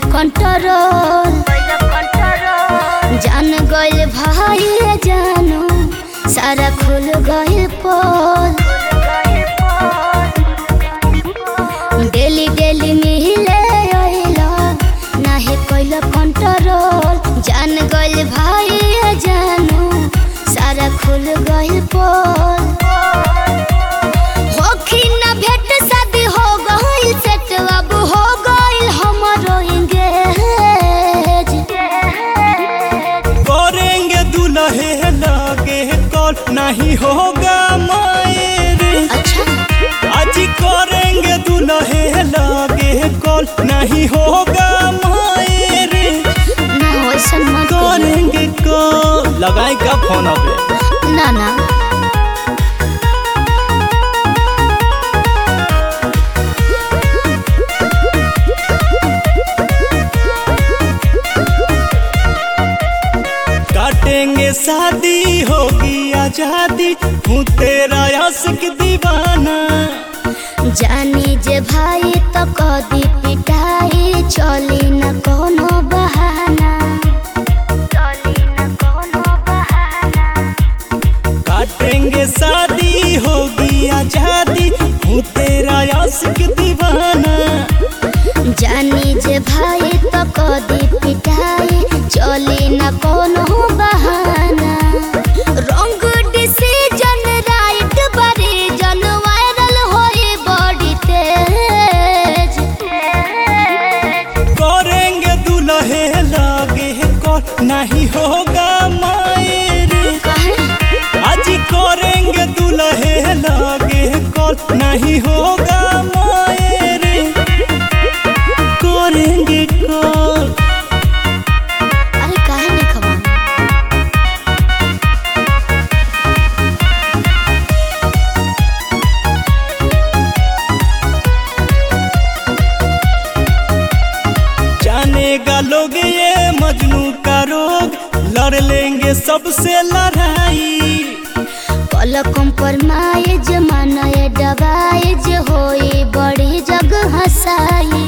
Control जान गइल भाई जानो सारा खुल गइल पोल डेली डेली मिले आइला नाही कइल कंट्रोल जान गइल भाई जानो सारा खुल गइल पोल होखी ना भेट शादी हो गइल सेट अब हो गइल हमरो एंगेज करेंगे दुल्हे लागे कॉल नहीं होगा मायरे। अच्छा आज करेंगे दुल्हे लागे कॉल नहीं होगा मायरे। ना वैसन मत करेंगे कॉल लगाए का फोन पे ना ना काटेंगे शादी होगी आजादी हूँ तेरा आशिक दीवाना। जानी जे भाई तो कदी पिटाई चली न कोनो बहाना काटेंगे शादी होगी आजादी हूँ तेरा आशिक दीवाना। जानी जे भाई तो कदी पिटाई चली न कोनो बहाना रंग डिसीजन राइट बड़ी जन वायरल होई बड़ी तेज करेंगे दुल्हे लागे कॉल नहीं होगा मायरे। आज करेंगे दुल्हे लागे कॉल नहीं होगा मायरे। करेंगे कॉल अरे काहे नहीं खबर जानेगा लोग ये मजनू का रोग लड़ लेंगे सबसे लड़ाई। कल कॉम्प्रोमाइज माने दवाइज होई बड़ी जगह हसाई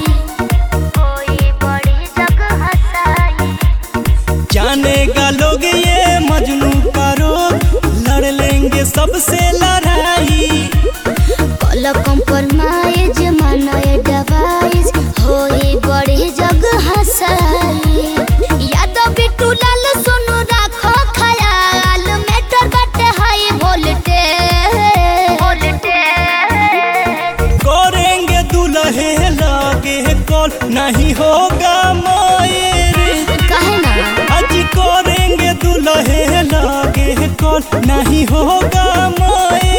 जानेगा लोग ये मजनू का रोग लड़ लेंगे सबसे लड़ाई। कल कॉम्प्रोमाइज माने दवाइज होई बड़ी जगह हसाई यादव बिट्टू लाल सुनु राखो ख्याल मैटर बटे हाई वोल्टेज करेंगे दुल्हे लागे कॉल नहीं होगा मायरे। काहे ना आज करेंगे दुल्हे लागे कॉल नहीं होगा मायरे।